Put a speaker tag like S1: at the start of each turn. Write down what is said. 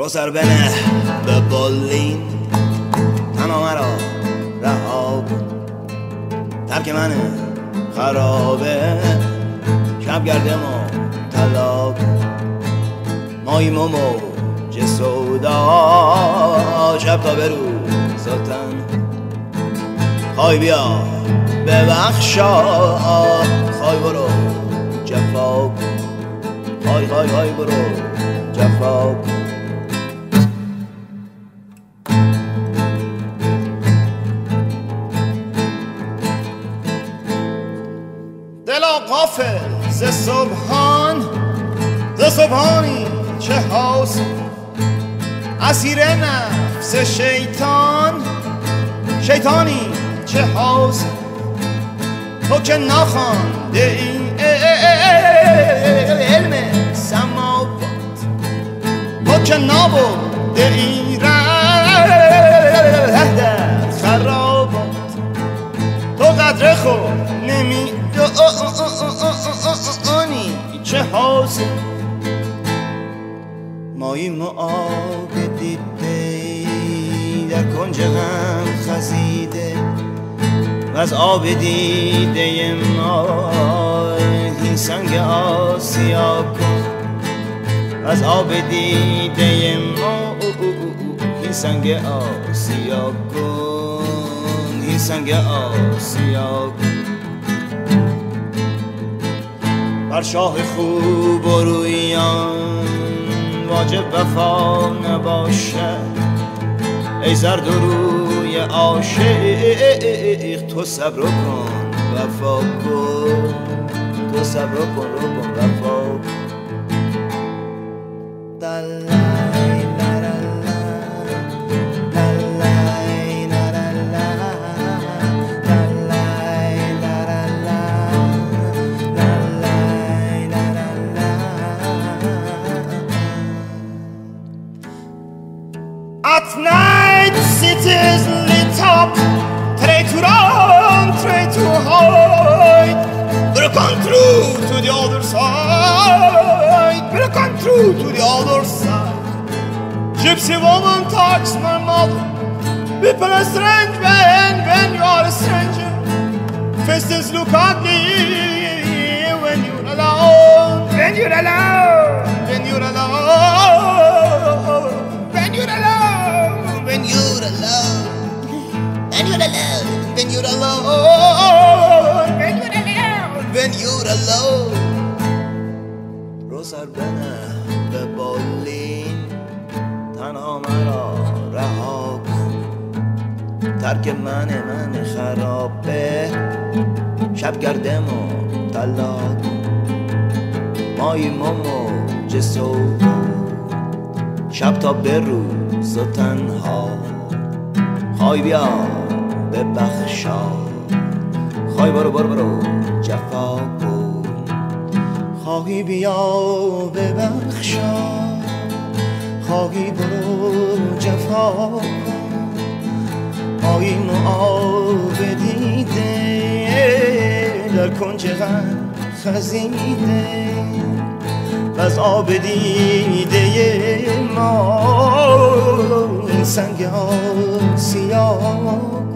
S1: رو سر بنه به بالین، تنها مرا رها کن. ترک من خرابه، شب گردم و طلا کن. ماییم و موج سودا، شب تا به روزتن. خواهی بیا ببخشا، خواهی برو جفا کن. خواهی برو جفا کن. دلا غافل ز صبحانی چه حاصل، اسیر نفس شیطانی چه حاصل. تو که نخوانده این علم سماوات، تو که نبرده این ره در خرابات. تو قدر خود نمیدانی چه حاصل. ماییم و آب دیده در کنج غم خزیده، و از آب دیده ما این سنگ آسیا کن. از آب دیده ما این سنگ آسیا کن. این سنگ آسیا کن. بر شاه خوب و رویان واجب وفا نباشد. ای زرد و روی عاشق، تو صبر کن وفا کن. تو صبر کن وفا کن. At night cities lit up, try to run, try to hide. Break on through to the other side, break on through to the other side. Gypsy woman talks my mother, people are strange when you are a stranger. Faces look ugly when you're alone, when you're alone, when you're alone, when you're alone. When you're alone, when you're alone, when you're alone, when you're alone, when you're alone. رو سر بنه به بالین، تنها مرا رها کن. ترک من خرابه، شب گردم و طلا کن. ماییم و موج سودا، شب تا به روز و تنها. خواهی بیا ببخشا، خواهی برو جفا کن. خواهی بیا ببخشا، خواهی برو جفا کن. ماییم و آب دیده در کنج غم خزیده، و از آب دیده ما این سنگ آسیا